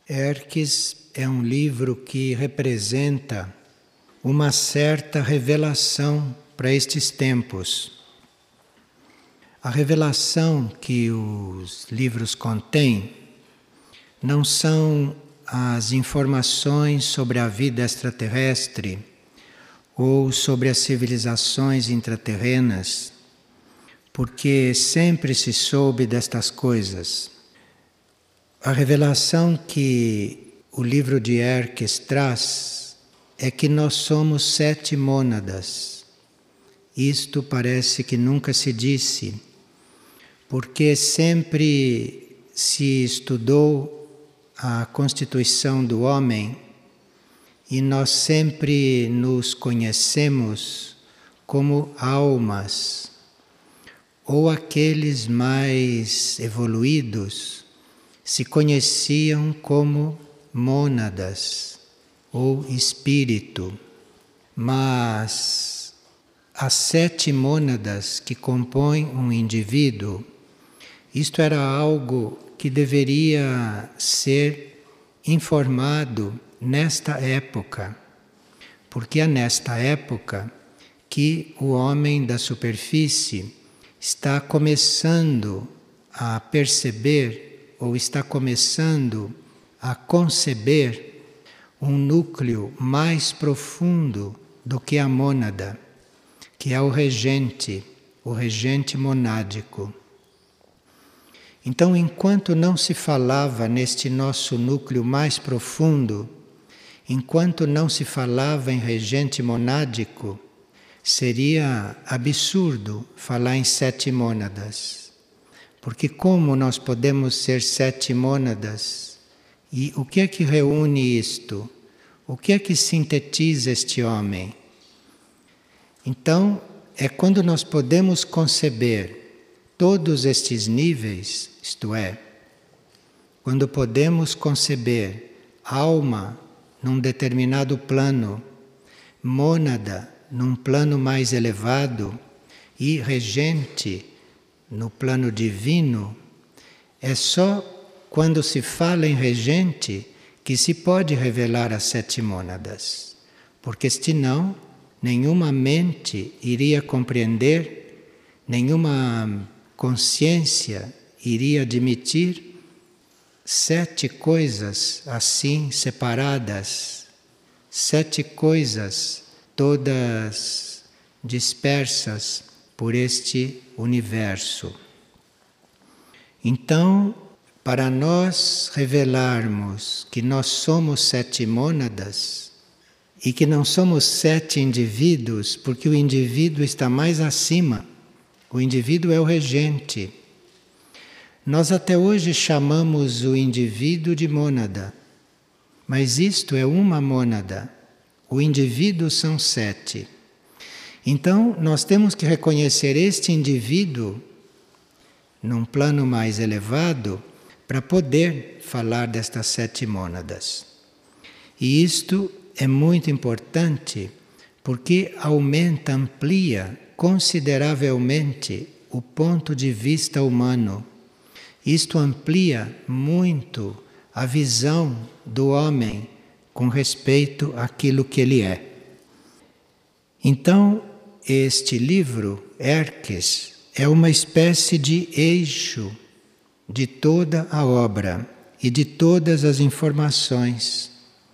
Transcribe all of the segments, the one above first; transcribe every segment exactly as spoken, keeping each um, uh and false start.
Erques é um livro que representa uma certa revelação para estes tempos. A revelação que os livros contêm não são as informações sobre a vida extraterrestre ou sobre as civilizações intraterrenas, porque sempre se soube destas coisas. A revelação que o livro de Erques traz é que nós somos sete mônadas. Isto parece que nunca se disse, porque sempre se estudou a constituição do homem e nós sempre nos conhecemos como almas, ou aqueles mais evoluídos se conheciam como mônadas ou espírito, mas as sete mônadas que compõem um indivíduo, isto era algo que deveria ser informado nesta época, porque é nesta época que o homem da superfície está começando a perceber ou está começando a conceber um núcleo mais profundo do que a mônada, que é o regente, o regente monádico. Então, enquanto não se falava neste nosso núcleo mais profundo, enquanto não se falava em regente monádico, seria absurdo falar em sete mônadas. Porque como nós podemos ser sete mônadas? E o que é que reúne isto? O que é que sintetiza este homem? Então, é quando nós podemos conceber todos estes níveis, isto é, quando podemos conceber alma num determinado plano, mônada num plano mais elevado e regente no plano divino, é só quando se fala em regente que se pode revelar as sete mônadas, porque senão nenhuma mente iria compreender, nenhuma consciência iria admitir sete coisas assim separadas, sete coisas todas dispersas por este universo. Então, para nós revelarmos que nós somos sete mônadas e que não somos sete indivíduos, porque o indivíduo está mais acima, o indivíduo é o regente. Nós até hoje chamamos o indivíduo de mônada, mas isto é uma mônada, o indivíduo são sete. Então, nós temos que reconhecer este indivíduo num plano mais elevado para poder falar destas sete mônadas. E isto é muito importante porque aumenta, amplia consideravelmente o ponto de vista humano. Isto amplia muito a visão do homem com respeito àquilo que ele é. Então, este livro, Erques, é uma espécie de eixo de toda a obra e de todas as informações.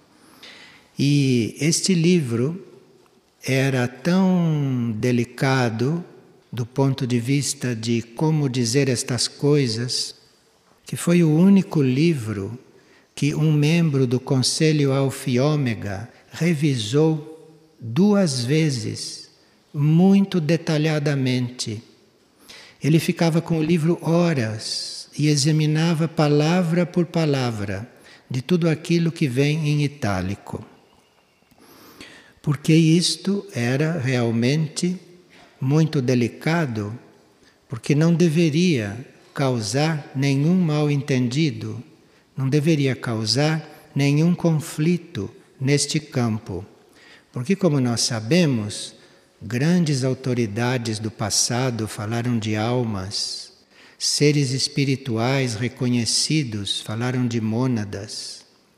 E este livro era tão delicado do ponto de vista de como dizer estas coisas, que foi o único livro que um membro do Conselho Alfa e Ômega revisou duas vezes, muito detalhadamente. Ele ficava com o livro horas e examinava palavra por palavra de tudo aquilo que vem em itálico. Porque isto era realmente muito delicado, porque não deveria causar nenhum mal-entendido, não deveria causar nenhum conflito neste campo. Porque, como nós sabemos, grandes autoridades do passado falaram de almas, seres espirituais reconhecidos falaram de mônadas.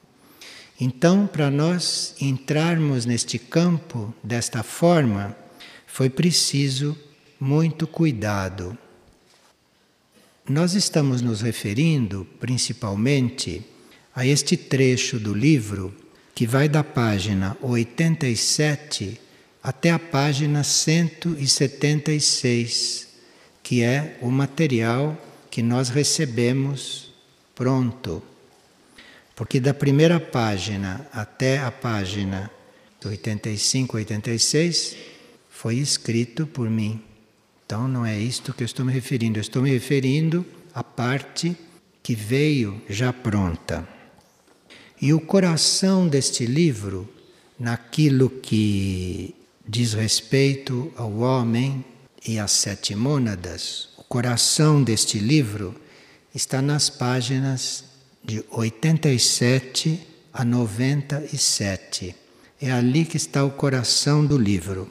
Então, para nós entrarmos neste campo desta forma, foi preciso muito cuidado. Nós estamos nos referindo principalmente a este trecho do livro que vai da página oitenta e sete até a página cento e setenta e seis, que é o material que nós recebemos pronto. Porque da primeira página até a página oitenta e cinco, oitenta e seis foi escrito por mim. Então não é isto que eu estou me referindo, eu estou me referindo à parte que veio já pronta. E o coração deste livro, naquilo que diz respeito ao homem e às sete mônadas, o coração deste livro está nas páginas de oitenta e sete a noventa e sete. É ali que está o coração do livro.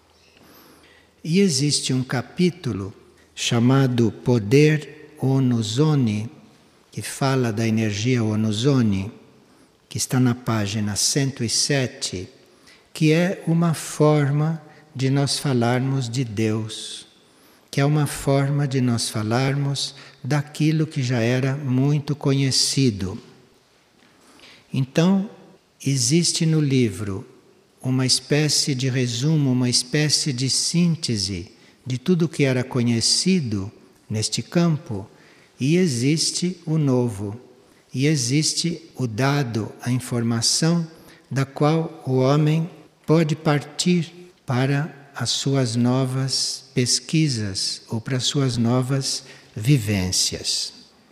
E existe um capítulo chamado Poder Onuzone, que fala da energia Onuzone, que está na página cento e sete, que é uma forma de nós falarmos de Deus, que é uma forma de nós falarmos daquilo que já era muito conhecido. Então, existe no livro uma espécie de resumo, uma espécie de síntese de tudo que era conhecido neste campo, e existe o novo, e existe o dado, a informação da qual o homem pode partir para as suas novas pesquisas ou para as suas novas vivências.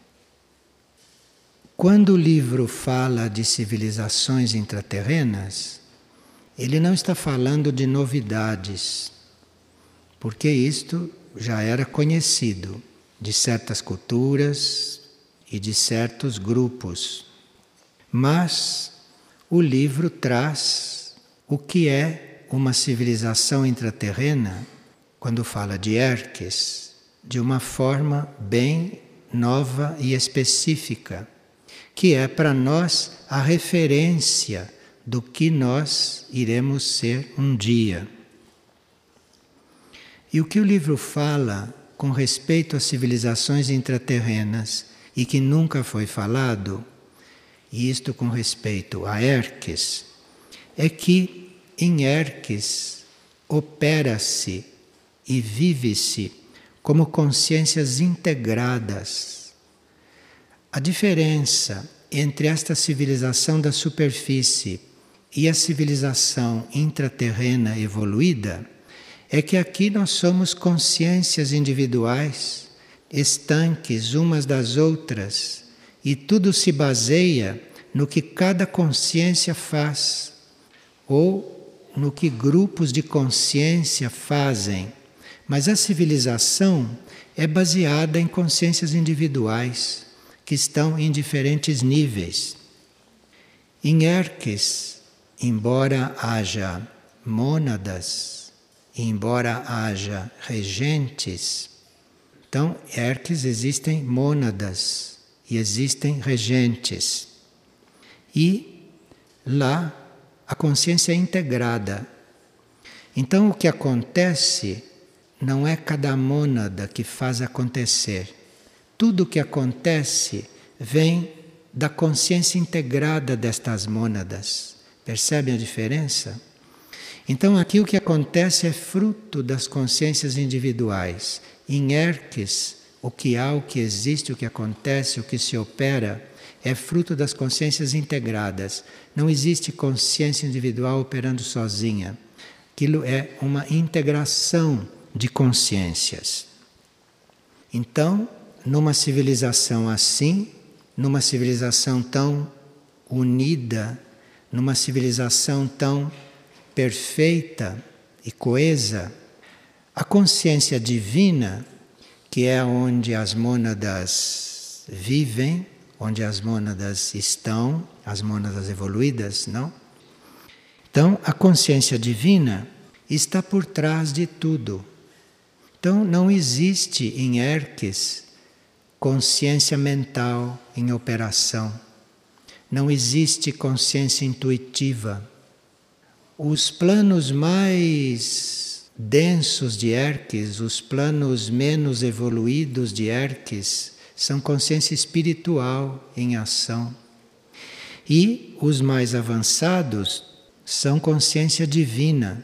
Quando o livro fala de civilizações intraterrenas, ele não está falando de novidades, porque isto já era conhecido de certas culturas e de certos grupos. Mas o livro traz o que é uma civilização intraterrena, quando fala de Erques, de uma forma bem nova e específica, que é para nós a referência do que nós iremos ser um dia. E o que o livro fala com respeito às civilizações intraterrenas e que nunca foi falado, e isto com respeito a Erques, é que em Erques opera-se e vive-se como consciências integradas. A diferença entre esta civilização da superfície e a civilização intraterrena evoluída é que aqui nós somos consciências individuais, estanques umas das outras, e tudo se baseia no que cada consciência faz, ou no que grupos de consciência fazem. Mas a civilização é baseada em consciências individuais, que estão em diferentes níveis. Em Erques, embora haja mônadas, embora haja regentes, então, Erques existem mônadas e existem regentes. E lá a consciência é integrada. Então, o que acontece não é cada mônada que faz acontecer. Tudo o que acontece vem da consciência integrada destas mônadas. Percebem a diferença? Então aqui o que acontece é fruto das consciências individuais. Em Erques, o que há, o que existe, o que acontece, o que se opera, é fruto das consciências integradas. Não existe consciência individual operando sozinha. Aquilo é uma integração de consciências. Então, numa civilização assim, numa civilização tão unida, numa civilização tão perfeita e coesa, a consciência divina, que é onde as mônadas vivem, onde as mônadas estão, as mônadas evoluídas, não? Então, a consciência divina está por trás de tudo. Então, não existe em Erques consciência mental em operação. Não existe consciência intuitiva. Os planos mais densos de Erques, os planos menos evoluídos de Erques, são consciência espiritual em ação. E os mais avançados são consciência divina.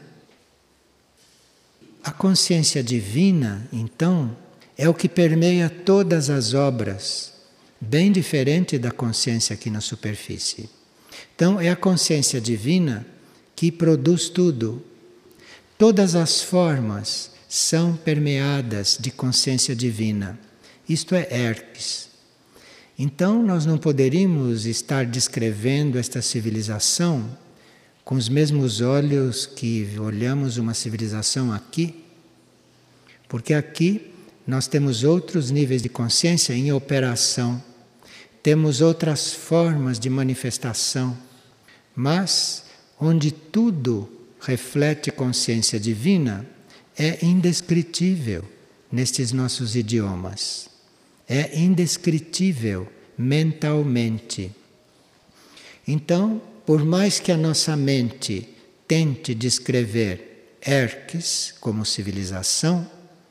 A consciência divina, então, é o que permeia todas as obras, bem diferente da consciência aqui na superfície. Então, é a consciência divina que produz tudo. Todas as formas são permeadas de consciência divina. Isto é Erques. Então, nós não poderíamos estar descrevendo esta civilização com os mesmos olhos que olhamos uma civilização aqui, porque aqui nós temos outros níveis de consciência em operação, temos outras formas de manifestação, mas onde tudo reflete consciência divina é indescritível nestes nossos idiomas, é indescritível mentalmente. Então, por mais que a nossa mente tente descrever Erques como civilização,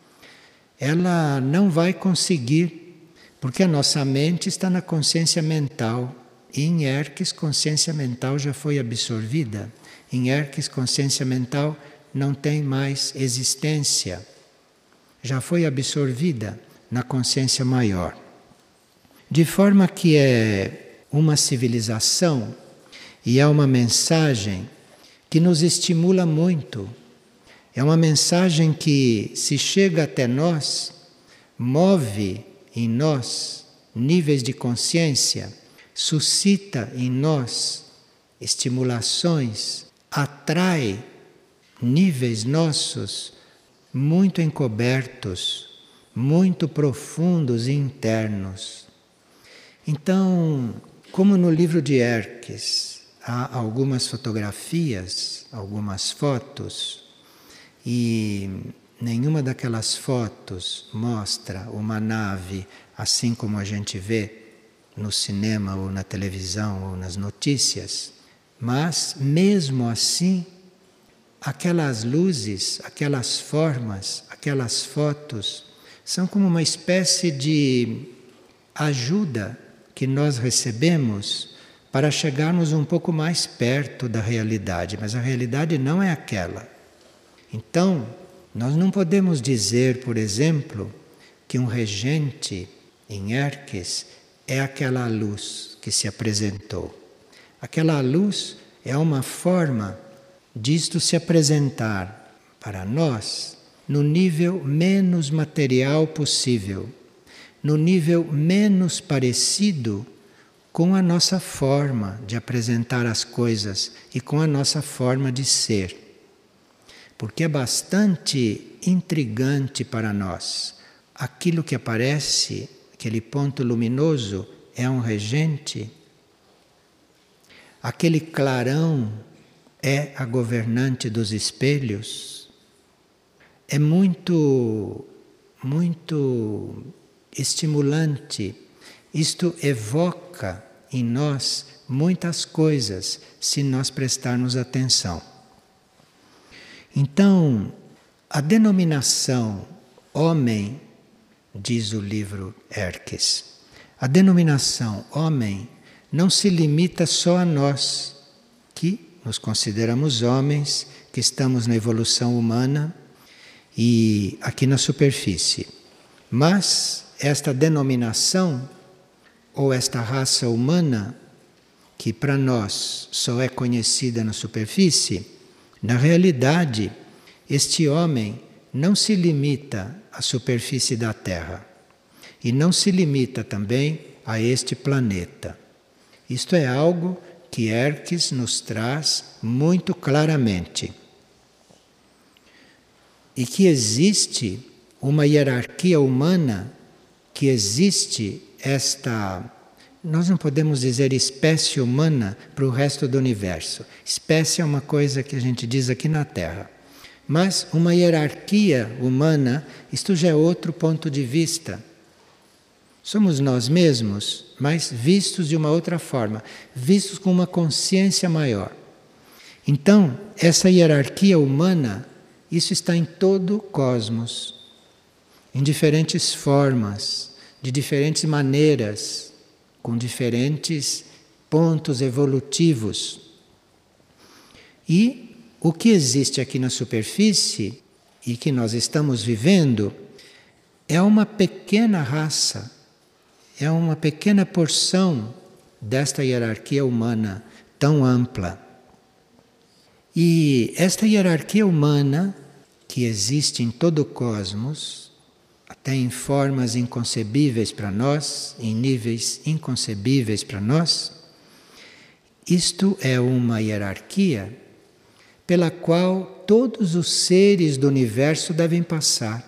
ela não vai conseguir, porque a nossa mente está na consciência mental. E em Erques, consciência mental já foi absorvida. Em Erques, consciência mental não tem mais existência. Já foi absorvida na consciência maior. De forma que é uma civilização e é uma mensagem que nos estimula muito. É uma mensagem que, se chega até nós, move em nós níveis de consciência, suscita em nós estimulações, atrai níveis nossos muito encobertos, muito profundos e internos. Então, como no livro de Erques, há algumas fotografias, algumas fotos, e nenhuma daquelas fotos mostra uma nave assim como a gente vê no cinema ou na televisão ou nas notícias, mas mesmo assim, aquelas luzes, aquelas formas, aquelas fotos são como uma espécie de ajuda que nós recebemos para chegarmos um pouco mais perto da realidade, mas a realidade não é aquela. Então, nós não podemos dizer, por exemplo, que um regente em Erques é aquela luz que se apresentou. Aquela luz é uma forma disto se apresentar para nós no nível menos material possível, no nível menos parecido com a nossa forma de apresentar as coisas e com a nossa forma de ser. Porque é bastante intrigante para nós. Aquilo que aparece, aquele ponto luminoso, é um regente. Aquele clarão é a governante dos espelhos. É muito, muito estimulante. Isto evoca em nós muitas coisas, se nós prestarmos atenção. Então, a denominação homem, diz o livro Erques, a denominação homem não se limita só a nós, que nos consideramos homens, que estamos na evolução humana e aqui na superfície. Mas esta denominação, ou esta raça humana, que para nós só é conhecida na superfície, na realidade, este homem não se limita à superfície da Terra e não se limita também a este planeta. Isto é algo que Erques nos traz muito claramente. E que existe uma hierarquia humana, que existe esta, nós não podemos dizer espécie humana para o resto do universo. Espécie é uma coisa que a gente diz aqui na Terra. Mas uma hierarquia humana, isto já é outro ponto de vista. Somos nós mesmos, mas vistos de uma outra forma, vistos com uma consciência maior. Então, essa hierarquia humana, isso está em todo o cosmos, em diferentes formas, de diferentes maneiras, com diferentes pontos evolutivos. E o que existe aqui na superfície e que nós estamos vivendo é uma pequena raça, é uma pequena porção desta hierarquia humana tão ampla. E esta hierarquia humana, que existe em todo o cosmos, até em formas inconcebíveis para nós, em níveis inconcebíveis para nós, isto é uma hierarquia pela qual todos os seres do universo devem passar.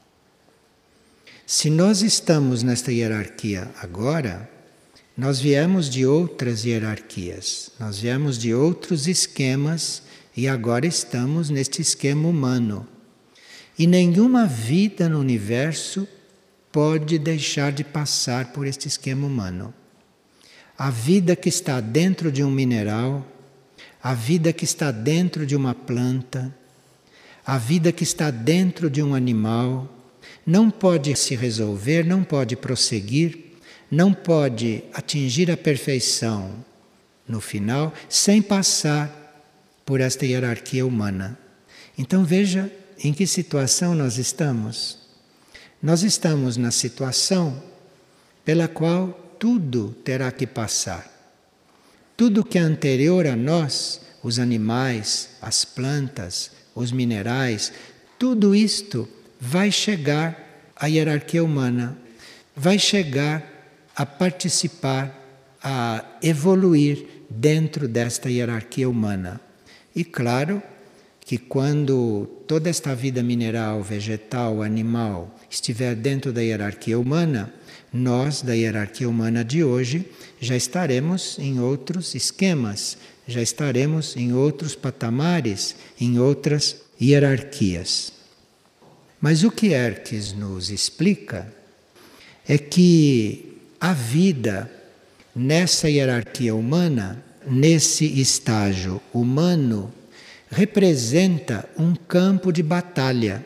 Se nós estamos nesta hierarquia agora, nós viemos de outras hierarquias, nós viemos de outros esquemas e agora estamos neste esquema humano. E nenhuma vida no universo pode deixar de passar por este esquema humano. A vida que está dentro de um mineral, a vida que está dentro de uma planta, a vida que está dentro de um animal, não pode se resolver, não pode prosseguir, não pode atingir a perfeição no final sem passar por esta hierarquia humana. Então veja em que situação nós estamos. Nós estamos na situação pela qual tudo terá que passar. Tudo que é anterior a nós, os animais, as plantas, os minerais, tudo isto vai chegar à hierarquia humana, vai chegar a participar, a evoluir dentro desta hierarquia humana. E claro que quando toda esta vida mineral, vegetal, animal estiver dentro da hierarquia humana, nós, da hierarquia humana de hoje, já estaremos em outros esquemas, já estaremos em outros patamares, em outras hierarquias. Mas o que Hermes nos explica é que a vida nessa hierarquia humana, nesse estágio humano, representa um campo de batalha.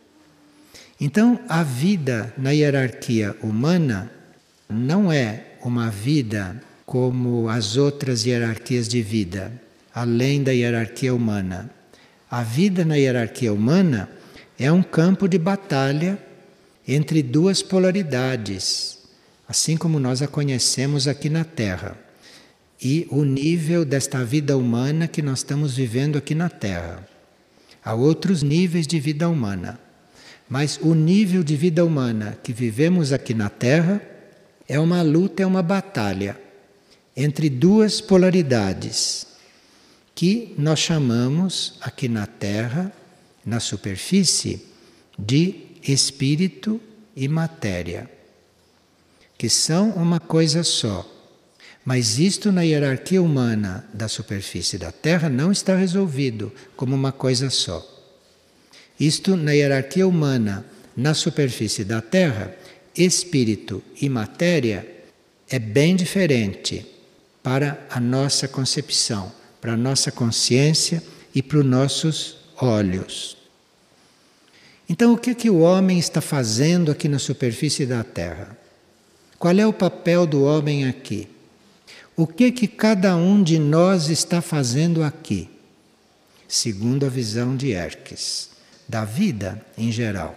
Então, a vida na hierarquia humana não é uma vida como as outras hierarquias de vida, além da hierarquia humana. A vida na hierarquia humana é um campo de batalha entre duas polaridades, assim como nós a conhecemos aqui na Terra, e o nível desta vida humana que nós estamos vivendo aqui na Terra. Há outros níveis de vida humana, mas o nível de vida humana que vivemos aqui na Terra é uma luta, é uma batalha entre duas polaridades, que nós chamamos aqui na Terra, na superfície, de espírito e matéria, que são uma coisa só. Mas isto na hierarquia humana da superfície da Terra não está resolvido como uma coisa só. Isto na hierarquia humana na superfície da Terra, espírito e matéria é bem diferente para a nossa concepção, para a nossa consciência e para os nossos olhos. Então, o que, que o homem está fazendo aqui na superfície da Terra? Qual é o papel do homem aqui? O que, que cada um de nós está fazendo aqui? Segundo a visão de Hermes, da vida em geral.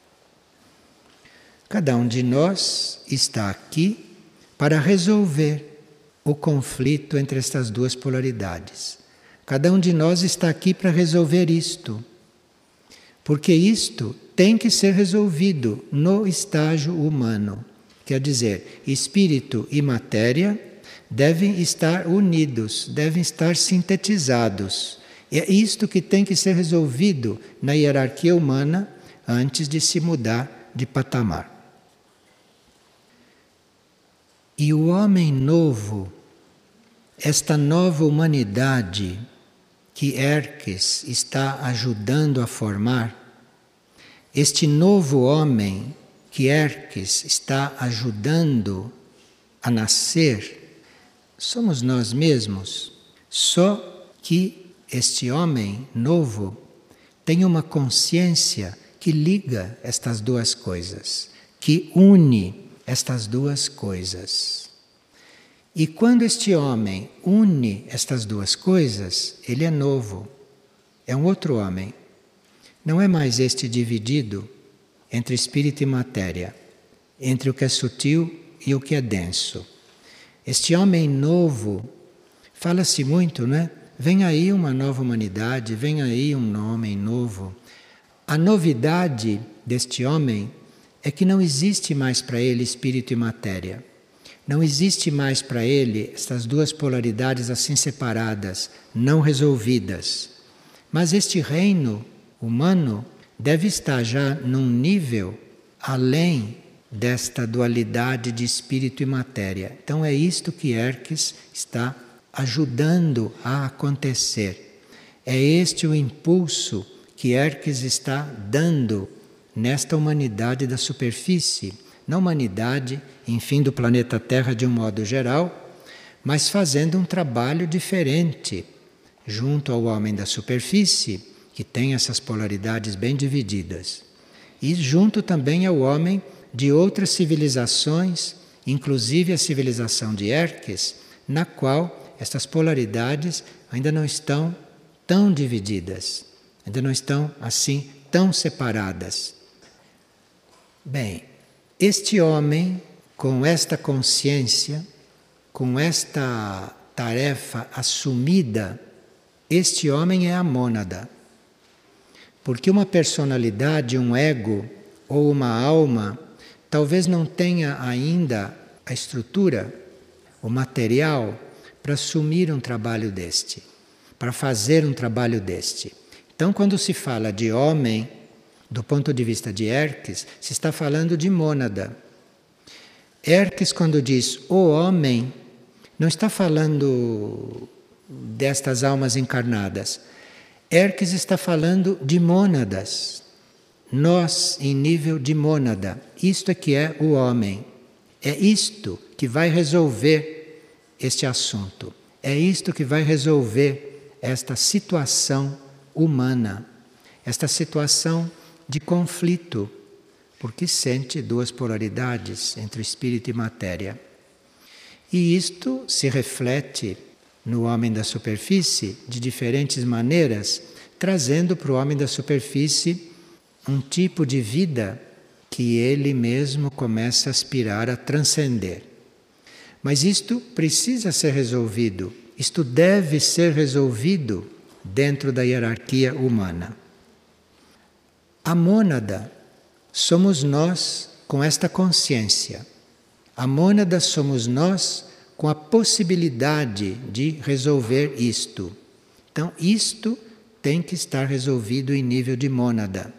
Cada um de nós está aqui para resolver o conflito entre estas duas polaridades. Cada um de nós está aqui para resolver isto. Porque isto tem que ser resolvido no estágio humano. Quer dizer, espírito e matéria devem estar unidos, devem estar sintetizados. É isto que tem que ser resolvido na hierarquia humana antes de se mudar de patamar. E o homem novo, esta nova humanidade que Hermes está ajudando a formar, este novo homem que Hermes está ajudando a nascer somos nós mesmos, só que este homem novo tem uma consciência que liga estas duas coisas, que une estas duas coisas. E quando este homem une estas duas coisas, ele é novo, é um outro homem. Não é mais este dividido entre espírito e matéria, entre o que é sutil e o que é denso. Este homem novo, fala-se muito, né? Vem aí uma nova humanidade, vem aí um homem novo. A novidade deste homem é que não existe mais para ele espírito e matéria. Não existe mais para ele estas duas polaridades assim separadas, não resolvidas. Mas este reino humano deve estar já num nível além desta dualidade de espírito e matéria. Então é isto que Hermes está ajudando a acontecer. É este o impulso que Hermes está dando nesta humanidade da superfície, na humanidade, enfim, do planeta Terra de um modo geral, mas fazendo um trabalho diferente junto ao homem da superfície, que tem essas polaridades bem divididas, e junto também ao homem de outras civilizações, inclusive a civilização de Hermes, na qual estas polaridades ainda não estão tão divididas, ainda não estão assim tão separadas. Bem, este homem, com esta consciência, com esta tarefa assumida, este homem é a mônada. Porque uma personalidade, um ego ou uma alma, talvez não tenha ainda a estrutura, o material, para assumir um trabalho deste, para fazer um trabalho deste. Então, quando se fala de homem, do ponto de vista de Hermes, se está falando de mônada. Hermes, quando diz o homem, não está falando destas almas encarnadas. Hermes está falando de mônadas. Nós, em nível de mônada. Isto é que é o homem. É isto que vai resolver este assunto. É isto que vai resolver esta situação humana. Esta situação de conflito, porque sente duas polaridades entre espírito e matéria. E isto se reflete no homem da superfície de diferentes maneiras, trazendo para o homem da superfície um tipo de vida que ele mesmo começa a aspirar a transcender. Mas isto precisa ser resolvido, isto deve ser resolvido dentro da hierarquia humana. A mônada somos nós com esta consciência. A mônada somos nós com a possibilidade de resolver isto. Então, isto tem que estar resolvido em nível de mônada.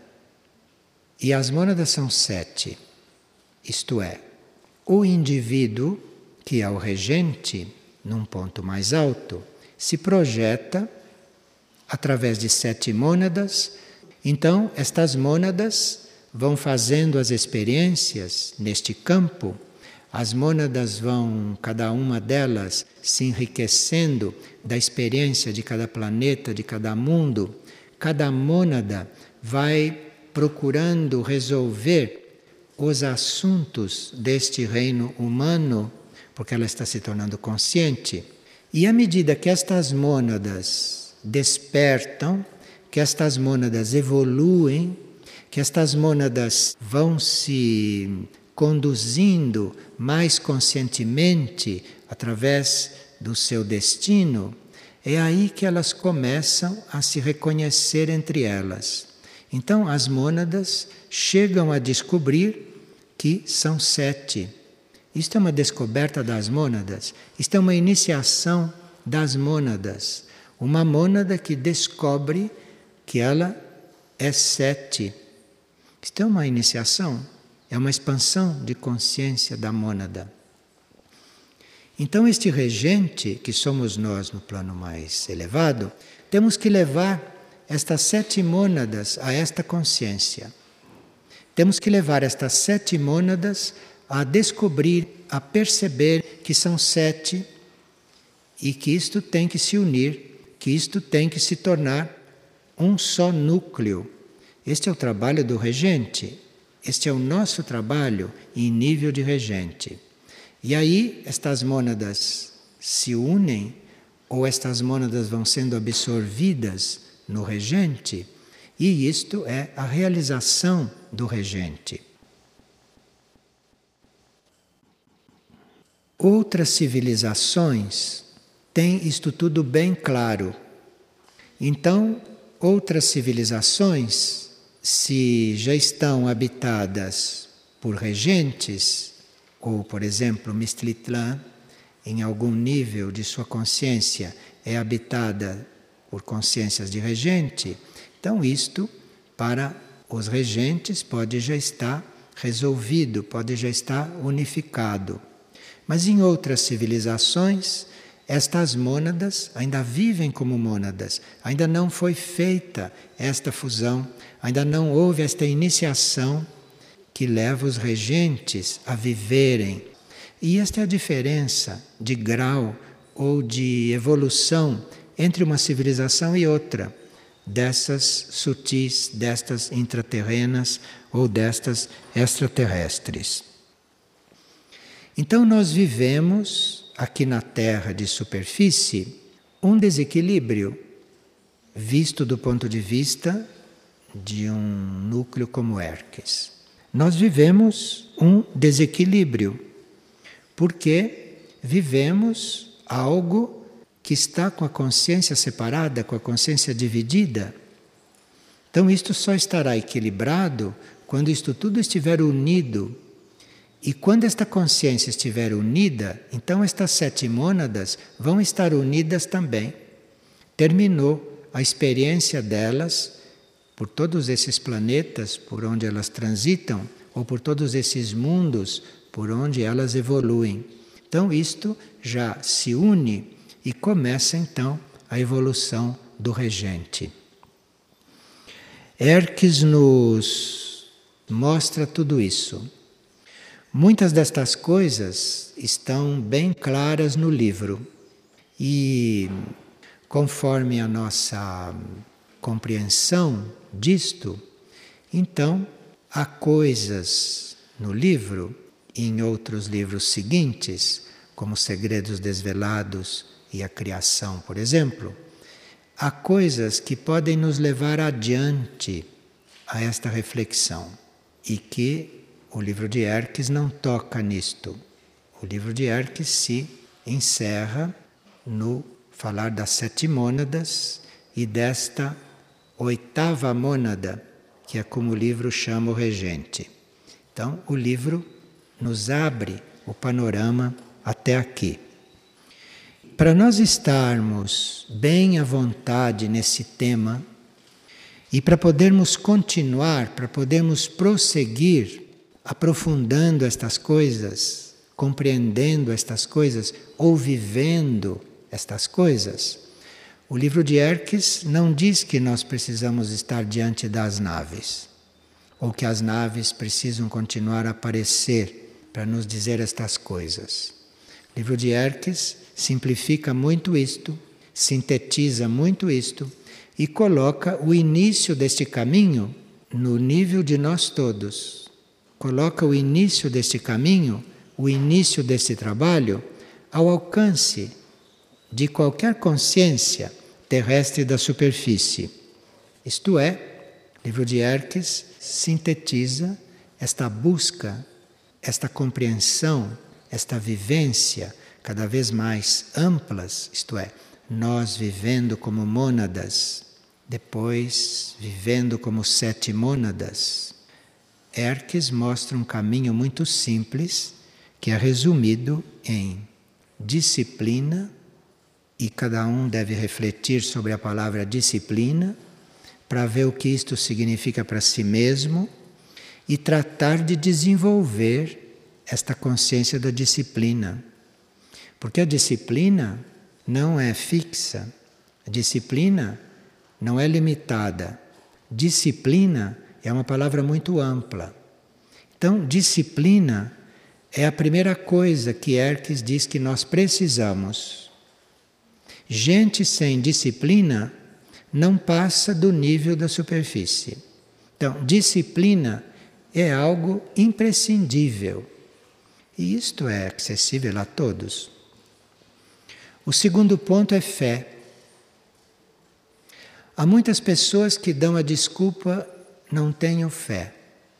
E as mônadas são sete. Isto é, o indivíduo, que é o regente, num ponto mais alto, se projeta através de sete mônadas. Então, estas mônadas vão fazendo as experiências neste campo, as mônadas vão, cada uma delas, se enriquecendo da experiência de cada planeta, de cada mundo. Cada mônada vai procurando resolver os assuntos deste reino humano, porque ela está se tornando consciente. E à medida que estas mônadas despertam, que estas mônadas evoluem, que estas mônadas vão se conduzindo mais conscientemente através do seu destino, é aí que elas começam a se reconhecer entre elas. Então as mônadas chegam a descobrir que são sete. Isto é uma descoberta das mônadas, isto é uma iniciação das mônadas. Uma mônada que descobre que ela é sete. Isto é uma iniciação, é uma expansão de consciência da mônada. Então este regente, que somos nós no plano mais elevado, temos que levar estas sete mônadas a esta consciência. temos que levar estas sete mônadas a descobrir, a perceber que são sete e que isto tem que se unir, que isto tem que se tornar um só núcleo. Este é o trabalho do regente, este é o nosso trabalho em nível de regente. E aí estas mônadas se unem, ou estas mônadas vão sendo absorvidas no regente, e isto é a realização do regente. Outras civilizações têm isto tudo bem claro. Então, outras civilizações, se já estão habitadas por regentes, ou, por exemplo, Misthitlã, em algum nível de sua consciência, é habitada por consciências de regente, então isto, para os regentes, pode já estar resolvido, pode já estar unificado. Mas em outras civilizações, estas mônadas ainda vivem como mônadas, ainda não foi feita esta fusão, ainda não houve esta iniciação que leva os regentes a viverem. E esta é a diferença de grau ou de evolução entre uma civilização e outra, dessas sutis, destas intraterrenas ou destas extraterrestres. Então nós vivemos aqui na Terra de superfície um desequilíbrio visto do ponto de vista de um núcleo como Erques. Nós vivemos um desequilíbrio porque vivemos algo que está com a consciência separada, com a consciência dividida. Então isto só estará equilibrado quando isto tudo estiver unido. E quando esta consciência estiver unida, então estas sete mônadas vão estar unidas também. Terminou a experiência delas por todos esses planetas por onde elas transitam, ou por todos esses mundos por onde elas evoluem. Então isto já se une e começa então a evolução do regente. Erques nos mostra tudo isso. Muitas destas coisas estão bem claras no livro e, conforme a nossa compreensão disto, então há coisas no livro e em outros livros seguintes, como Segredos Desvelados e a Criação, por exemplo, há coisas que podem nos levar adiante a esta reflexão e que o livro de Erques não toca nisto. O livro de Erques se encerra no falar das sete mônadas e desta oitava mônada, que é como o livro chama o regente. Então, o livro nos abre o panorama até aqui. Para nós estarmos bem à vontade nesse tema e para podermos continuar, para podermos prosseguir aprofundando estas coisas, compreendendo estas coisas ou vivendo estas coisas, o livro de Erques não diz que nós precisamos estar diante das naves ou que as naves precisam continuar a aparecer para nos dizer estas coisas. O livro de Erques simplifica muito isto, sintetiza muito isto e coloca o início deste caminho no nível de nós todos. Coloca o início deste caminho, o início deste trabalho, ao alcance de qualquer consciência terrestre da superfície. Isto é, o livro de Erques sintetiza esta busca, esta compreensão, esta vivência cada vez mais amplas, isto é, nós vivendo como mônadas, depois vivendo como sete mônadas. Erques mostra um caminho muito simples, que é resumido em disciplina, e cada um deve refletir sobre a palavra disciplina, para ver o que isto significa para si mesmo, e tratar de desenvolver esta consciência da disciplina. Porque a disciplina não é fixa, a disciplina não é limitada. Disciplina é uma palavra muito ampla. Então, disciplina é a primeira coisa que Erques diz que nós precisamos. Gente sem disciplina não passa do nível da superfície. Então, disciplina é algo imprescindível. E isto é acessível a todos. O segundo ponto é fé. Há muitas pessoas que dão a desculpa, não tenho fé.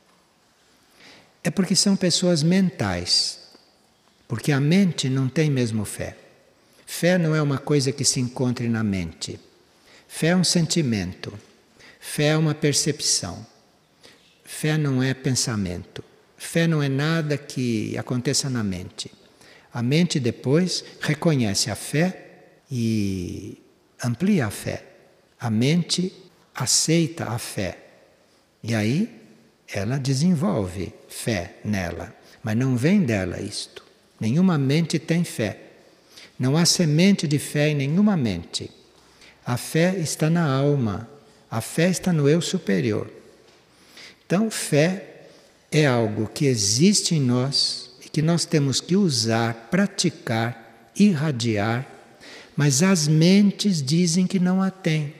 É porque são pessoas mentais. Porque a mente não tem mesmo fé. Fé não é uma coisa que se encontre na mente. Fé é um sentimento. Fé é uma percepção. Fé não é pensamento. Fé não é nada que aconteça na mente. A mente depois reconhece a fé e amplia a fé. A mente aceita a fé. E aí ela desenvolve fé nela. Mas não vem dela isto. Nenhuma mente tem fé. Não há semente de fé em nenhuma mente. A fé está na alma. A fé está no eu superior. Então, fé é algo que existe em nós e que nós temos que usar, praticar, irradiar, mas as mentes dizem que não a têm.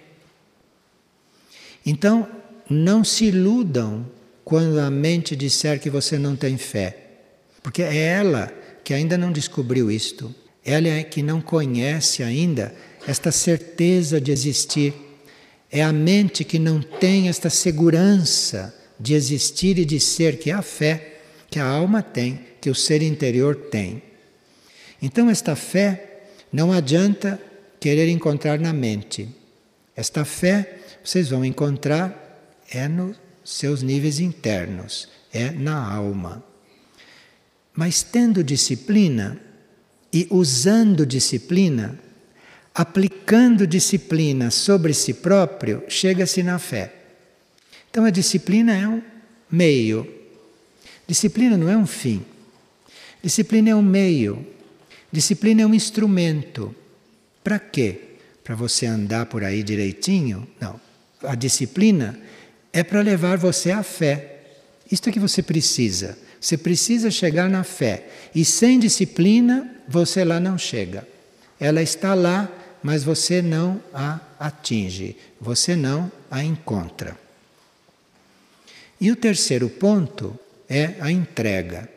Então, não se iludam quando a mente disser que você não tem fé, porque é ela que ainda não descobriu isto. Ela é que não conhece ainda esta certeza de existir. É a mente que não tem esta segurança de existir e de ser, que é a fé que a alma tem, que o ser interior tem. Então esta fé não adianta querer encontrar na mente. Esta fé vocês vão encontrar é nos seus níveis internos, é na alma. Mas tendo disciplina e usando disciplina, aplicando disciplina sobre si próprio, chega-se na fé. Então a disciplina é um meio. Disciplina não é um fim. Disciplina é um meio. Disciplina é um instrumento. Para quê? Para você andar por aí direitinho? Não. A disciplina é para levar você à fé. Isto é que você precisa. Você precisa chegar na fé. E sem disciplina, você lá não chega. Ela está lá, mas você não a atinge. Você não a encontra. E o terceiro ponto é a entrega.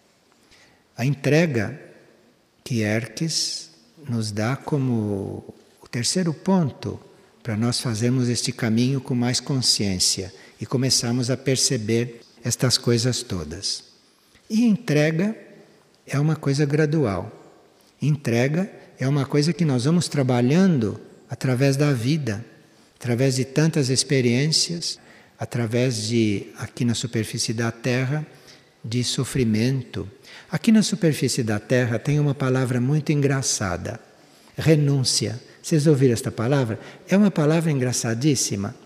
A entrega que Erques nos dá como o terceiro ponto para nós fazermos este caminho com mais consciência e começarmos a perceber estas coisas todas. E entrega é uma coisa gradual. Entrega é uma coisa que nós vamos trabalhando através da vida, através de tantas experiências, através de, aqui na superfície da Terra, de sofrimento. Aqui na superfície da Terra tem uma palavra muito engraçada, renúncia. Vocês ouviram esta palavra? É uma palavra engraçadíssima,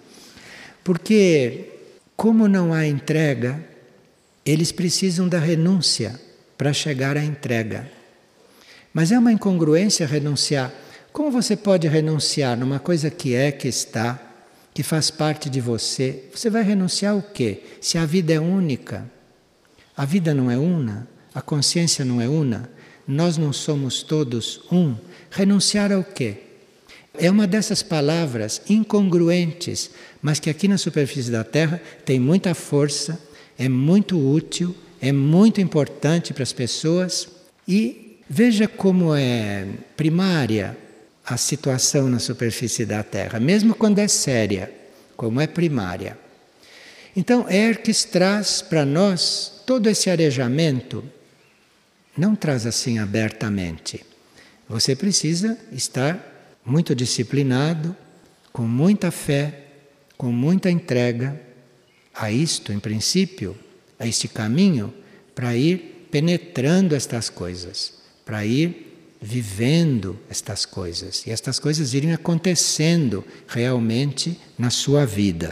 porque como não há entrega, eles precisam da renúncia para chegar à entrega. Mas é uma incongruência renunciar. Como você pode renunciar numa coisa que é, que está, que faz parte de você? Você vai renunciar ao quê? Se a vida é única. A vida não é una, a consciência não é una, nós não somos todos um. Renunciar ao quê? É uma dessas palavras incongruentes, mas que aqui na superfície da Terra tem muita força, é muito útil, é muito importante para as pessoas. E veja como é primária a situação na superfície da Terra, mesmo quando é séria, como é primária. Então, Erques traz para nós todo esse arejamento, não traz assim abertamente. Você precisa estar muito disciplinado, com muita fé, com muita entrega a isto, em princípio, a este caminho, para ir penetrando estas coisas, para ir vivendo estas coisas, e estas coisas irem acontecendo realmente na sua vida.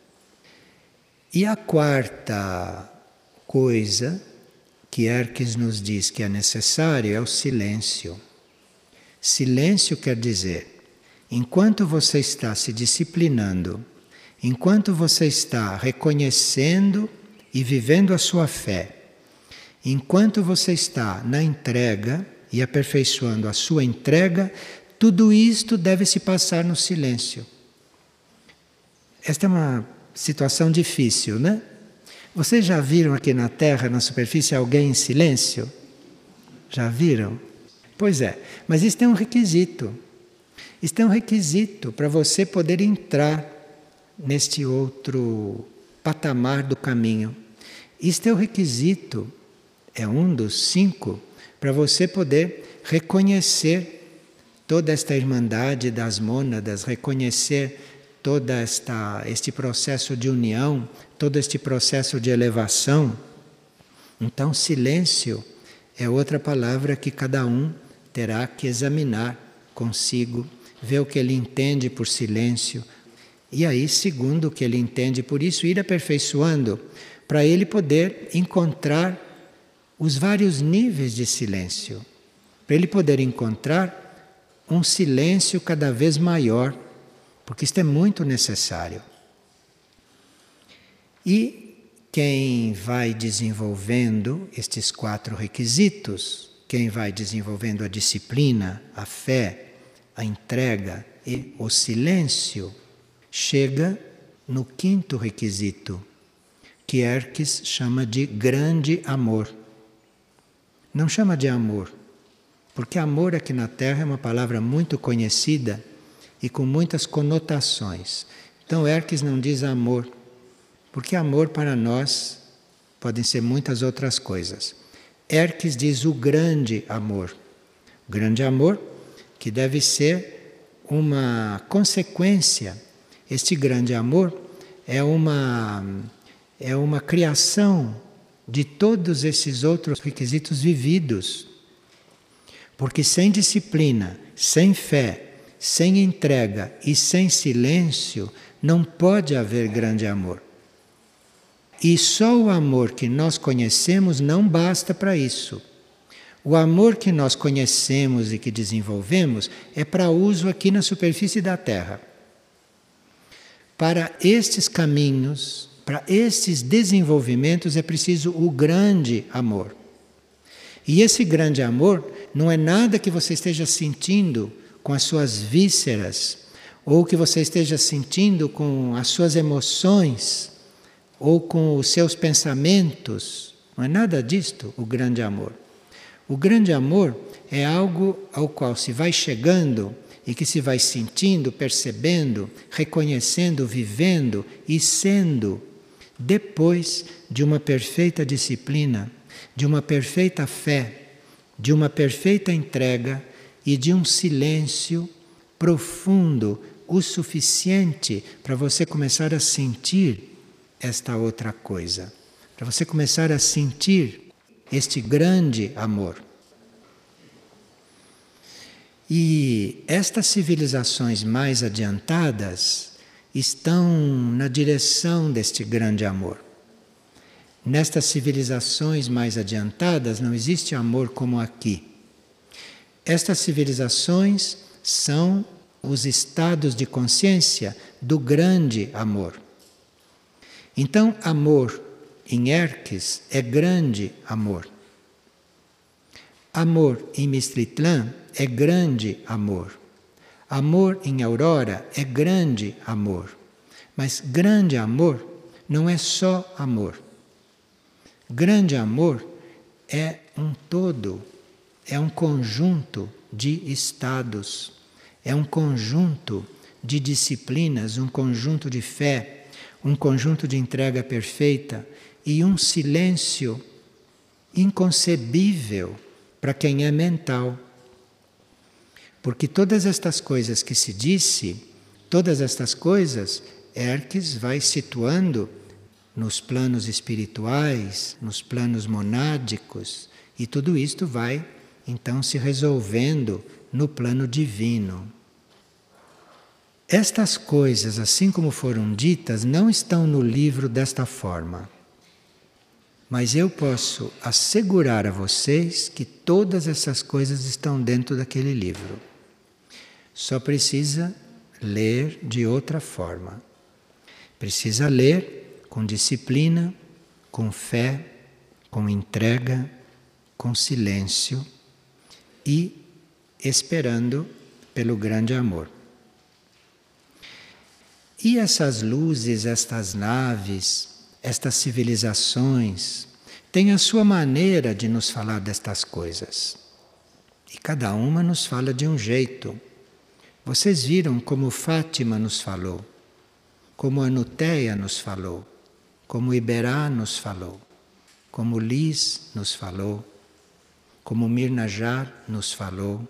E a quarta coisa que Erques nos diz que é necessário é o silêncio. Silêncio quer dizer, enquanto você está se disciplinando, enquanto você está reconhecendo e vivendo a sua fé, enquanto você está na entrega e aperfeiçoando a sua entrega, tudo isto deve se passar no silêncio. Esta é uma situação difícil, né? Vocês já viram aqui na Terra, na superfície, alguém em silêncio? Já viram? Pois é, mas isso é um requisito. Isso é um requisito para você poder entrar neste outro patamar do caminho. Isto é o requisito, é um dos cinco, para você poder reconhecer toda esta irmandade das mônadas, reconhecer todo esta, este processo de união, todo este processo de elevação. Então, silêncio é outra palavra que cada um terá que examinar consigo, ver o que ele entende por silêncio, e aí, segundo o que ele entende por isso, ir aperfeiçoando, para ele poder encontrar os vários níveis de silêncio, para ele poder encontrar um silêncio cada vez maior, porque isto é muito necessário. E quem vai desenvolvendo estes quatro requisitos, quem vai desenvolvendo a disciplina, a fé, a entrega e o silêncio, chega no quinto requisito, que Erques chama de grande amor. Não chama de amor, porque amor aqui na Terra é uma palavra muito conhecida e com muitas conotações. Então Erques não diz amor, porque amor para nós podem ser muitas outras coisas. Erques diz o grande amor. O grande amor que deve ser uma consequência. Este grande amor é uma, é uma criação de todos esses outros requisitos vividos. Porque sem disciplina, sem fé, sem entrega e sem silêncio, não pode haver grande amor. E só o amor que nós conhecemos não basta para isso. O amor que nós conhecemos e que desenvolvemos é para uso aqui na superfície da Terra. Para estes caminhos, para estes desenvolvimentos é preciso o grande amor. E esse grande amor não é nada que você esteja sentindo com as suas vísceras, ou que você esteja sentindo com as suas emoções, ou com os seus pensamentos. Não é nada disto o grande amor. O grande amor é algo ao qual se vai chegando e que se vai sentindo, percebendo, reconhecendo, vivendo e sendo depois de uma perfeita disciplina, de uma perfeita fé, de uma perfeita entrega e de um silêncio profundo o suficiente para você começar a sentir esta outra coisa, para você começar a sentir este grande amor. E estas civilizações mais adiantadas estão na direção deste grande amor. Nestas civilizações mais adiantadas não existe amor como aqui. Estas civilizações são os estados de consciência do grande amor. Então, amor em Erques é grande amor. Amor em Mistritlan é grande amor. Amor em Aurora é grande amor. Mas grande amor não é só amor. Grande amor é um todo, é um conjunto de estados, é um conjunto de disciplinas, um conjunto de fé, um conjunto de entrega perfeita e um silêncio inconcebível para quem é mental. Porque todas estas coisas que se disse, todas estas coisas, Erques vai situando nos planos espirituais, nos planos monádicos, e tudo isto vai então se resolvendo no plano divino. Estas coisas, assim como foram ditas, não estão no livro desta forma. Mas eu posso assegurar a vocês que todas essas coisas estão dentro daquele livro. Só precisa ler de outra forma. Precisa ler com disciplina, com fé, com entrega, com silêncio e esperando pelo grande amor. E essas luzes, estas naves, estas civilizações, têm a sua maneira de nos falar destas coisas. E cada uma nos fala de um jeito. Vocês viram como Fátima nos falou, como a Nuteia nos falou, como Iberá nos falou, como Liz nos falou, como Mirna Jar nos falou.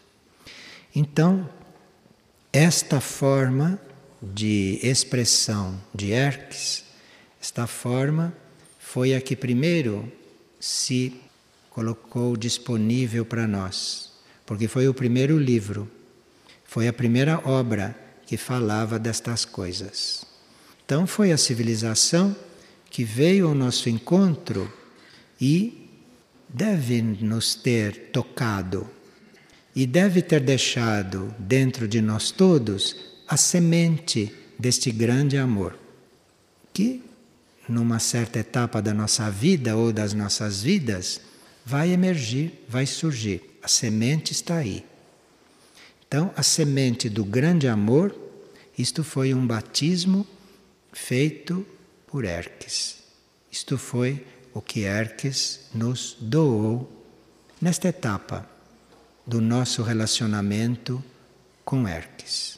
Então, esta forma de expressão de Erques, esta forma foi a que primeiro se colocou disponível para nós, porque foi o primeiro livro, foi a primeira obra que falava destas coisas. Então foi a civilização que veio ao nosso encontro e deve nos ter tocado e deve ter deixado dentro de nós todos a semente deste grande amor, que numa certa etapa da nossa vida ou das nossas vidas vai emergir, vai surgir. A semente está aí. Então, a semente do grande amor, isto foi um batismo feito por Erques. Isto foi o que Erques nos doou nesta etapa do nosso relacionamento com Erques.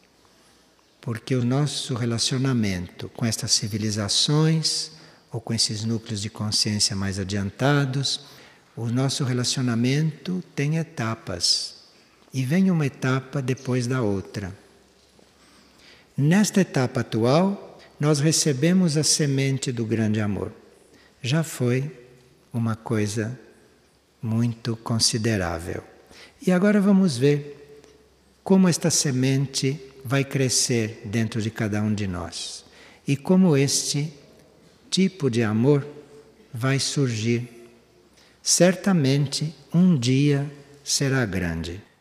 Porque o nosso relacionamento com estas civilizações ou com esses núcleos de consciência mais adiantados, o nosso relacionamento tem etapas e vem uma etapa depois da outra. Nesta etapa atual, nós recebemos a semente do grande amor. Já foi uma coisa muito considerável. E agora vamos ver como esta semente vai crescer dentro de cada um de nós e como este tipo de amor vai surgir. Certamente um dia será grande.